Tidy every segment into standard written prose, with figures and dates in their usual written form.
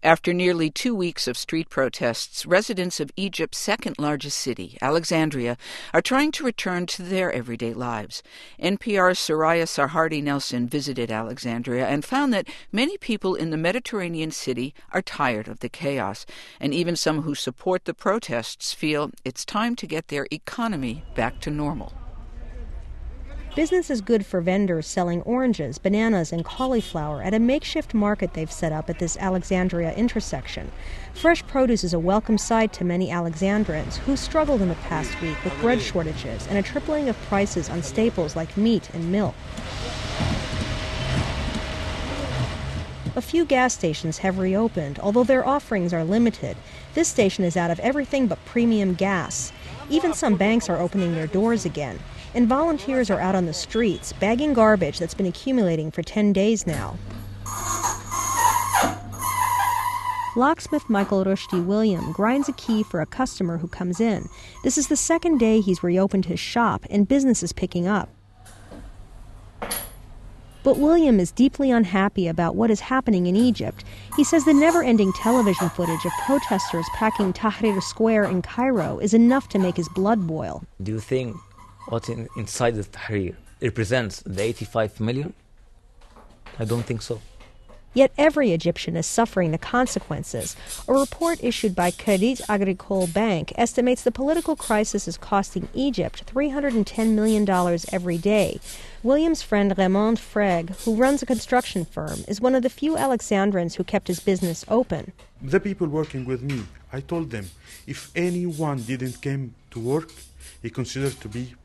After nearly 2 weeks of street protests, residents of Egypt's second-largest city, Alexandria, are trying to return to their everyday lives. NPR's Soraya Sarhadi Nelson visited Alexandria and found that many people in the Mediterranean city are tired of the chaos, and even some who support the protests feel it's time to get their economy back to normal. Business is good for vendors selling oranges, bananas, and cauliflower at a makeshift market they've set up at this Alexandria intersection. Fresh produce is a welcome sight to many Alexandrians who struggled in the past week with bread shortages and a tripling of prices on staples like meat and milk. A few gas stations have reopened, although their offerings are limited. This station is out of everything but premium gas. Even some banks are opening their doors again. And volunteers are out on the streets, bagging garbage that's been accumulating for 10 days now. Locksmith Michael Rushdie William grinds a key for a customer who comes in. This is the second day he's reopened his shop, and business is picking up. But William is deeply unhappy about what is happening in Egypt. He says the never-ending television footage of protesters packing Tahrir Square in Cairo is enough to make his blood boil. Do you think what's inside the Tahrir represents the 85 million? I don't think so. Yet every Egyptian is suffering the consequences. A report issued by Crédit Agricole Bank estimates the political crisis is costing Egypt $310 million every day. William's friend Raymond Freg, who runs a construction firm, is one of the few Alexandrians who kept his business open. The people working with me, I told them, if anyone didn't come to work, he considered to be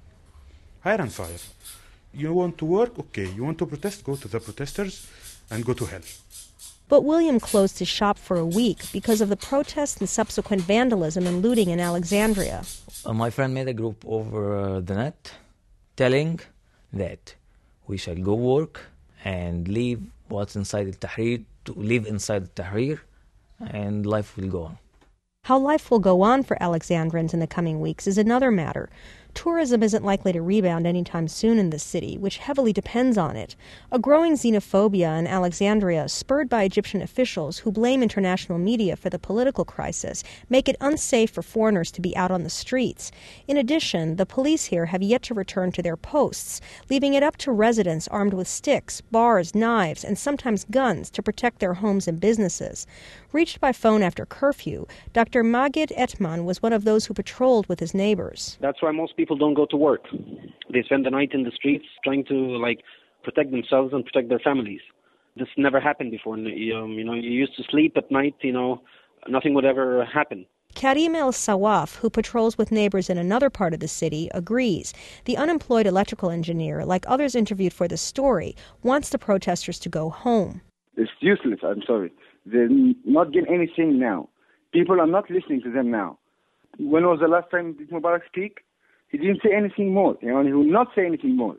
hire and fire. You want to work? Okay. You want to protest? Go to the protesters and go to hell. But William closed his shop for a week because of the protests and subsequent vandalism and looting in Alexandria. My friend made a group over the net telling that we shall go work and leave what's inside the Tahrir to live inside the Tahrir, and life will go on. How life will go on for Alexandrians in the coming weeks is another matter. Tourism isn't likely to rebound anytime soon in the city, which heavily depends on it. A growing xenophobia in Alexandria, spurred by Egyptian officials who blame international media for the political crisis, make it unsafe for foreigners to be out on the streets. In addition, the police here have yet to return to their posts, leaving it up to residents armed with sticks, bars, knives, and sometimes guns to protect their homes and businesses. Reached by phone after curfew, Dr. Magid Etman was one of those who patrolled with his neighbors. That's why most people don't go to work. They spend the night in the streets trying to protect themselves and protect their families. This never happened before. You used to sleep at night, nothing would ever happen. Karim El Sawaf, who patrols with neighbors in another part of the city, agrees. The unemployed electrical engineer, like others interviewed for the story, wants the protesters to go home. It's useless, I'm sorry. They're not getting anything now. People are not listening to them now. When was the last time did Mubarak speak? He didn't say anything more. He will not say anything more.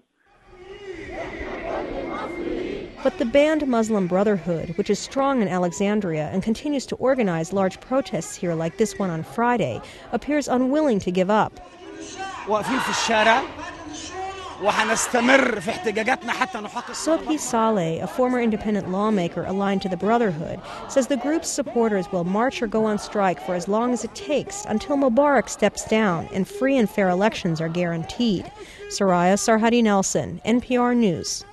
But the banned Muslim Brotherhood, which is strong in Alexandria and continues to organize large protests here like this one on Friday, appears unwilling to give up. Sobhi Saleh, a former independent lawmaker aligned to the Brotherhood, says the group's supporters will march or go on strike for as long as it takes until Mubarak steps down and free and fair elections are guaranteed. Soraya Sarhadi Nelson, NPR News.